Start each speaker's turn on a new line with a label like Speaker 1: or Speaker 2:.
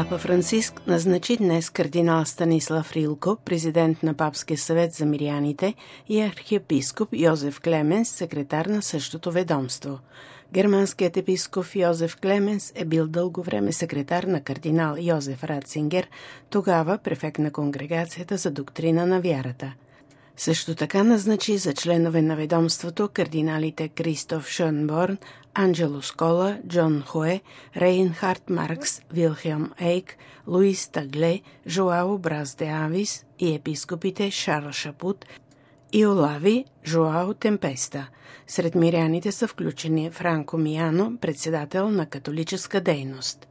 Speaker 1: Папа Франциск назначи днес кардинал Станислав Рилко, президент на Папския съвет за миряните, и архиепископ Йозеф Клеменс, секретар на същото ведомство. Германският епископ Йозеф Клеменс е бил дълго време секретар на кардинал Йозеф Ратцингер, тогава префект на Конгрегацията за доктрина на вярата. Също така назначи за членове на ведомството кардиналите Кристоф Шонборн, Анджело Скола, Джон Хуе, Рейнхард Маркс, Вилхелм Ейк, Луис Тагле, Жоао Брас де Авис и епископите Шарл Шапут и Олави Жоао Темпеста. Сред миряните са включени Франко Мияно, председател на католическа дейност.